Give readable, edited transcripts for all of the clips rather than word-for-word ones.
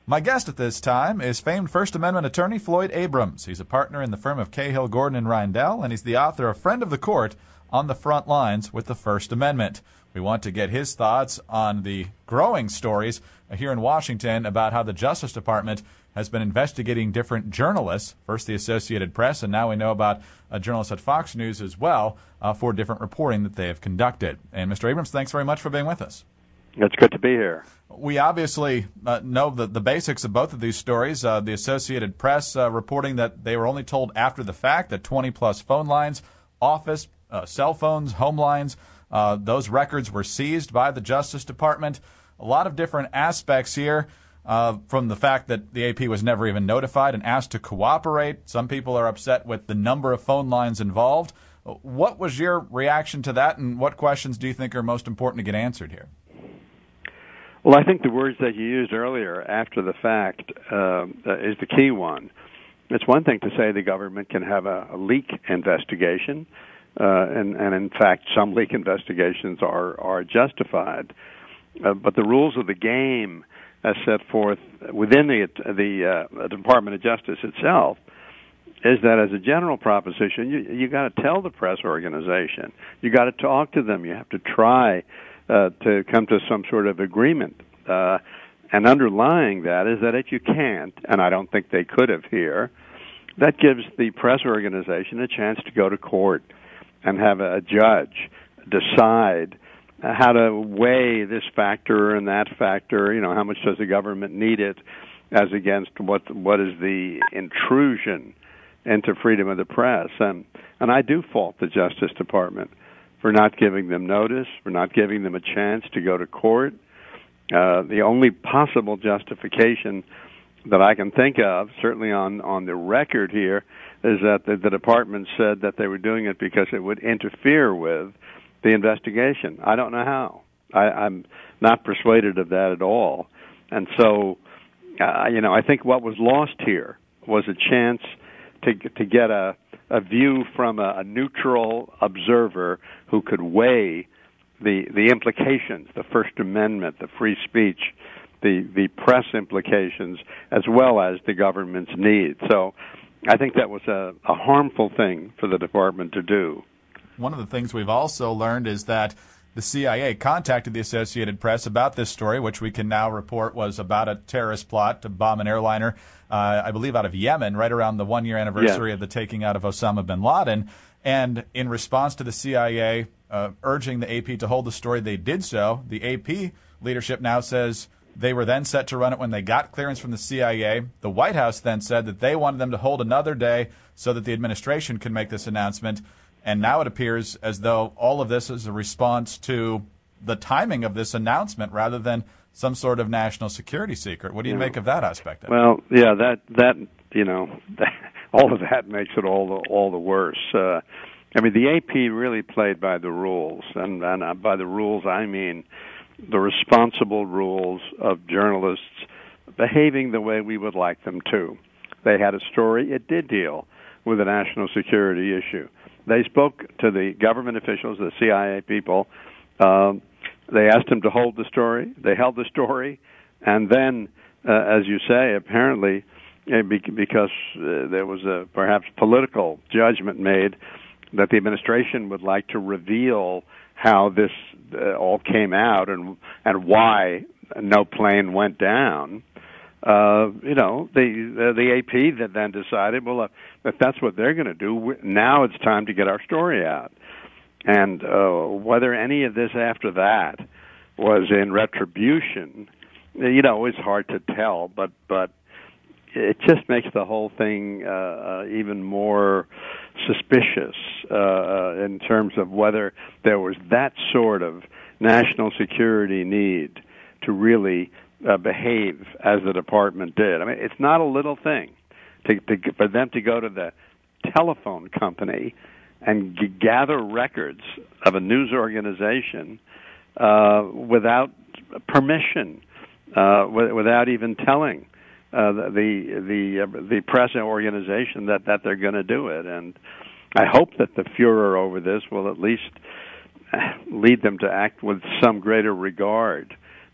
My guest at this time is famed First Amendment attorney Floyd Abrams. He's a partner in the firm of Cahill, Gordon, and Reindel, and he's the author of Friend of the Court on the Front Lines with the First Amendment. We want to get his thoughts on the growing stories here in Washington about how the Justice Department has been investigating different journalists, first the Associated Press, and now we know about journalists at Fox News as well, for different reporting that they have conducted. And Mr. Abrams, thanks very much for being with us. It's good to be here. We obviously know the basics of both of these stories. The Associated Press reporting that they were only told after the fact that 20-plus phone lines, office, cell phones, home lines, those records were seized by the Justice Department. A lot of different aspects here from the fact that the AP was never even notified and asked to cooperate. Some people are upset with the number of phone lines involved. What was your reaction to that, and what questions do you think are most important to get answered here? Well, I think the words that you used earlier, after the fact, is the key one. It's one thing to say the government can have a leak investigation, and in fact, some leak investigations are justified. But the rules of the game, as set forth within the Department of Justice itself, is that as a general proposition, you got to tell the press organization, you got to talk to them, you have to try to come to some sort of agreement. And underlying that is that if you can't, and I don't think they could have here, that gives the press organization a chance to go to court and have a judge decide how to weigh this factor and that factor, how much does the government need it as against what is the intrusion into freedom of the press. And I do fault the Justice Department for not giving them notice, for not giving them a chance to go to court. The only possible justification that I can think of, certainly on the record here, is that the department said that they were doing it because it would interfere with the investigation. I don't know how. I'm not persuaded of that at all. And so, I think what was lost here was a chance to get a view from a neutral observer who could weigh the implications, the First Amendment, the free speech, the press implications, as well as the government's needs. So I think that was a harmful thing for the department to do. One of the things we've also learned is that the CIA contacted the Associated Press about this story, which we can now report was about a terrorist plot to bomb an airliner, I believe out of Yemen, right around the one-year anniversary of the taking out of Osama bin Laden. And in response to the CIA urging the AP to hold the story, they did so. The AP leadership now says they were then set to run it when they got clearance from the CIA. The White House then said that they wanted them to hold another day so that the administration could make this announcement. And now it appears as though all of this is a response to the timing of this announcement rather than some sort of national security secret. What do you make of that aspect of it? Well, yeah, that all of that makes it all the worse. The AP really played by the rules, and by the rules I mean the responsible rules of journalists behaving the way we would like them to. They had a story. It did deal with a national security issue. They spoke to the government officials, the CIA people. They asked them to hold the story. They held the story. And then, as you say, apparently, because there was a perhaps political judgment made that the administration would like to reveal how this all came out and why no plane went down. The AP that then decided, well, if that's what they're going to do, now it's time to get our story out. And whether any of this after that was in retribution, it's hard to tell, but it just makes the whole thing even more suspicious in terms of whether there was that sort of national security need to really behave as the department did. I mean, it's not a little thing for them to go to the telephone company and gather records of a news organization without permission, without even telling the press organization that they're going to do it. And I hope that the furor over this will at least lead them to act with some greater regard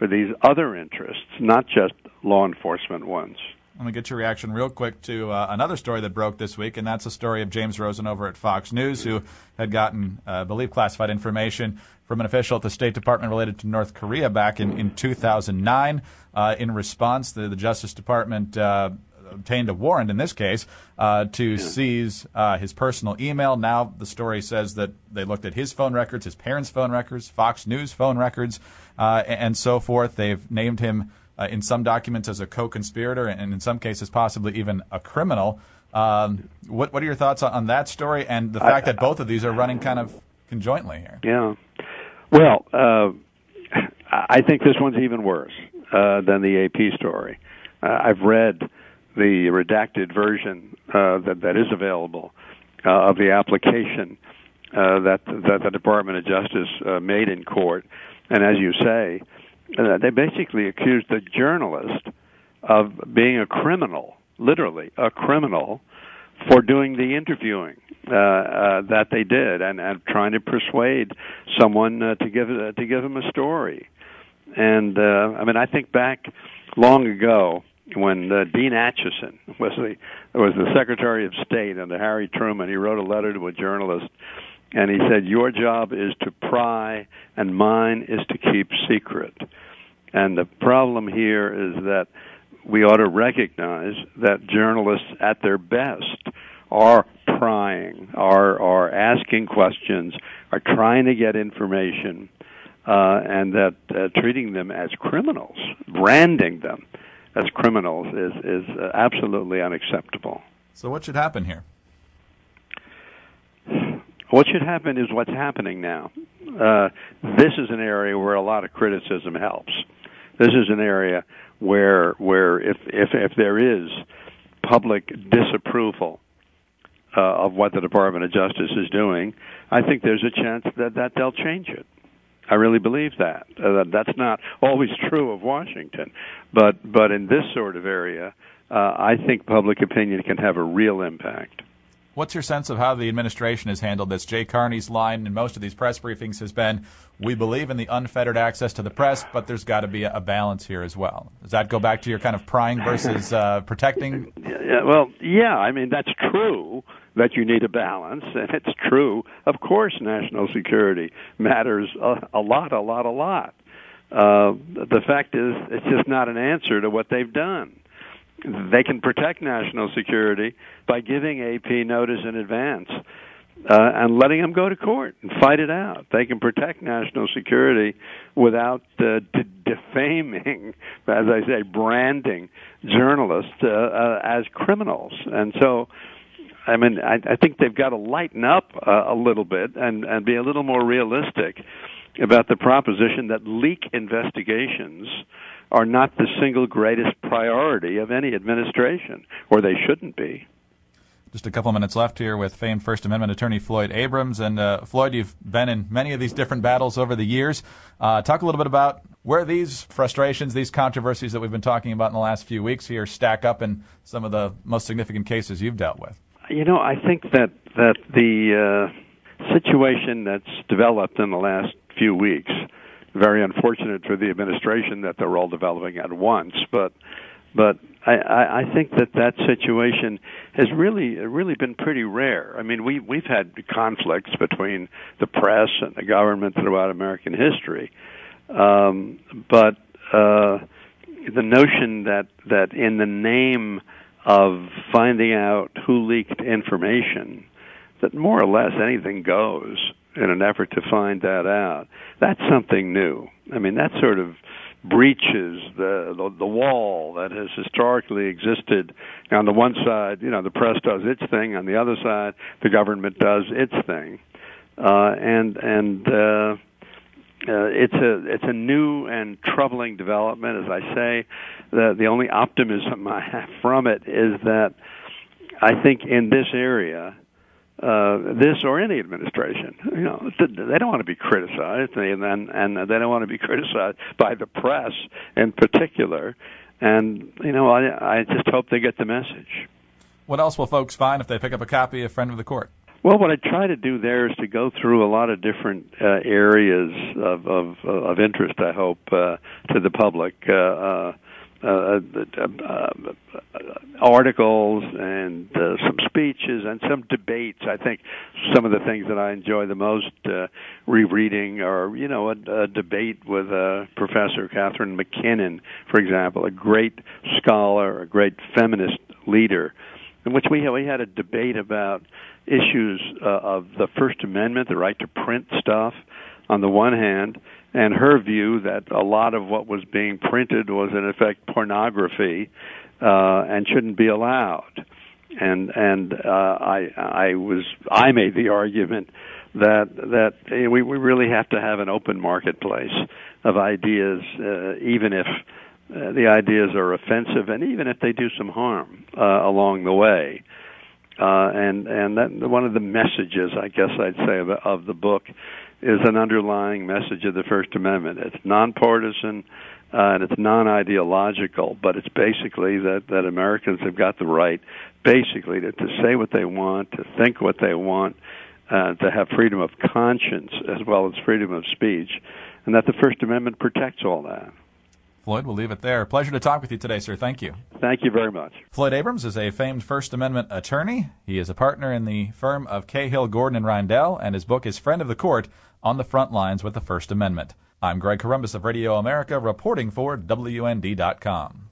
for these other interests, not just law enforcement ones. Let me get your reaction real quick to another story that broke this week, and that's a story of James Rosen over at Fox News, who had gotten, I believe, classified information from an official at the State Department related to North Korea back in 2009. In response, the Justice Department obtained a warrant in this case to seize his personal email. Now the story says that they looked at his phone records, his parents' phone records, Fox News phone records, and so forth. They've named him in some documents as a co-conspirator and in some cases possibly even a criminal. What are your thoughts on that story and the fact that both of these are running kind of conjointly here? Yeah. Well, I think this one's even worse than the AP story. I've read the redacted version that is available of the application that the Department of Justice made in court. And as you say, they basically accused the journalist of being a criminal, literally a criminal, for doing the interviewing that they did and trying to persuade someone to give him a story. And I think back long ago when Dean Acheson was the Secretary of State under Harry Truman. He wrote a letter to a journalist, and he said, "Your job is to pry, and mine is to keep secret." And the problem here is that we ought to recognize that journalists at their best are prying, are asking questions, are trying to get information, and that treating them as criminals, branding them as criminals is absolutely unacceptable. So what should happen here? What should happen is what's happening now. This is an area where a lot of criticism helps. This is an area where if there is public disapproval of what the Department of Justice is doing, I think there's a chance that they'll change it. I really believe that. That's not always true of Washington, but in this sort of area, I think public opinion can have a real impact. What's your sense of how the administration has handled this? Jay Carney's line in most of these press briefings has been, we believe in the unfettered access to the press, but there's got to be a balance here as well. Does that go back to your kind of prying versus protecting? Yeah, I mean, that's true that you need a balance, and it's true. Of course, national security matters a lot. The fact is, it's just not an answer to what they've done. They can protect national security by giving AP notice in advance and letting them go to court and fight it out. They can protect national security without defaming, as I say, branding journalists as criminals. And so, I mean, I think they've got to lighten up a little bit and be a little more realistic about the proposition that leak investigations are not the single greatest priority of any administration, or they shouldn't be. Just a couple minutes left here with famed First Amendment attorney Floyd Abrams. And Floyd, you've been in many of these different battles over the years. Talk a little bit about where these frustrations, these controversies that we've been talking about in the last few weeks here stack up in some of the most significant cases you've dealt with. You know, I think that the situation that's developed in the last few weeks, very unfortunate for the administration that they're all developing at once, but I think that situation has really been pretty rare. I mean, we've had conflicts between the press and the government throughout American history, but the notion that in the name of finding out who leaked information, that more or less anything goes in an effort to find that out, that's something new. I mean, that sort of breaches the wall that has historically existed. On the one side, you know, the press does its thing. On the other side, the government does its thing. It's a new and troubling development. As I say, the only optimism I have from it is that I think in this area, this or any administration, you know, they don't want to be criticized, and they don't want to be criticized by the press in particular. And you know, I just hope they get the message. What else will folks find if they pick up a copy of Friend of the Court? Well, what I try to do there is to go through a lot of different areas of interest, I hope, to the public. Articles and some speeches and some debates. I think some of the things that I enjoy the most rereading are, a debate with Professor Catherine McKinnon, for example, a great scholar, a great feminist leader, in which we had a debate about issues of the First Amendment, the right to print stuff, on the one hand, and her view that a lot of what was being printed was in effect pornography and shouldn't be allowed. And I made the argument that we really have to have an open marketplace of ideas, even if the ideas are offensive and even if they do some harm along the way. And that one of the messages, I guess I'd say, of the book is an underlying message of the First Amendment. It's nonpartisan and it's non-ideological, but it's basically that Americans have got the right, basically, to say what they want, to think what they want, to have freedom of conscience as well as freedom of speech, and that the First Amendment protects all that. Floyd, we'll leave it there. Pleasure to talk with you today, sir. Thank you. Thank you very much. Floyd Abrams is a famed First Amendment attorney. He is a partner in the firm of Cahill, Gordon, and Rindell, and his book is Friend of the Court, On the Front Lines with the First Amendment. I'm Greg Corombos of Radio America, reporting for WND.com.